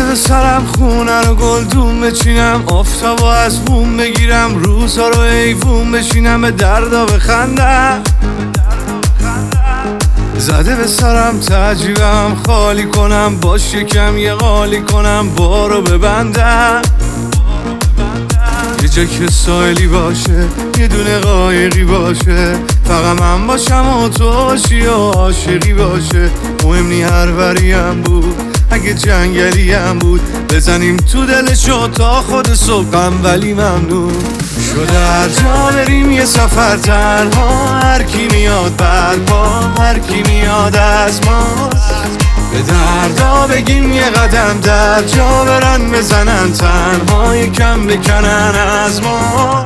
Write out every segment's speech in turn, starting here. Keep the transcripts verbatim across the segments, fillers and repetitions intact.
به سرم خونه رو گلدون بچینم، آفتابو از بوم بگیرم، روزها رو ایوون بشینم، به دردا بخندم. زده به سرم تجیبم خالی کنم، باش یکم یه قالی کنم، بارو ببندم. یه جا که سایلی باشه، یه دونه قایقی باشه، فقط من باشم و تو باشی و عاشقی باشه. مهم نی هر وریم بود، اگه جنگلی هم بود، بزنیم تو دلشو تا خود صبحم، ولی ممنون شده هر جا بریم یه سفر تنها، هر کی میاد برپا، هر کی میاد از ما، به دردا بگیم یه قدم در جا برن، بزنن تنها یکم بکنن از ما.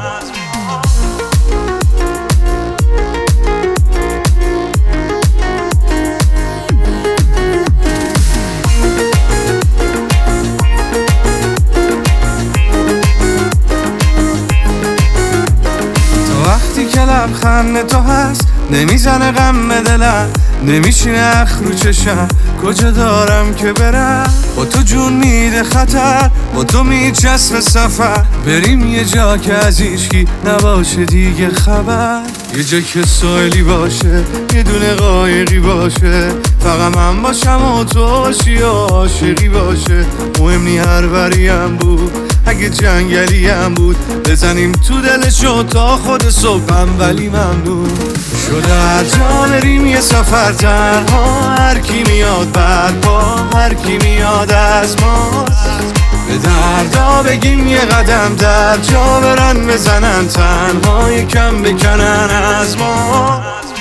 وقتی که لبخند تو هست نمیزنه غم به دلم، نمیشینه اخ رو چشم، کجا دارم که برم؟ با تو جون میده خطر، با تو میچسب سفر، بریم یه جا که از هیچکی نباشه دیگه خبر. یه جا که سایلی باشه، یه دونه قایقی باشه، فقط من باشم و تو باشی و عاشقی باشه. مهم نی هر وریم بود، اگه جنگلی هم بود، بزنیم تو دلشو تا خود صبحم، ولی ممنون شده هر جا بریم یه سفر تنها، هر کی میاد برپا، هر کی میاد از ما، به دردا بگیم یه قدم در جا برن، بزنن تنها یکم بکنن از ما.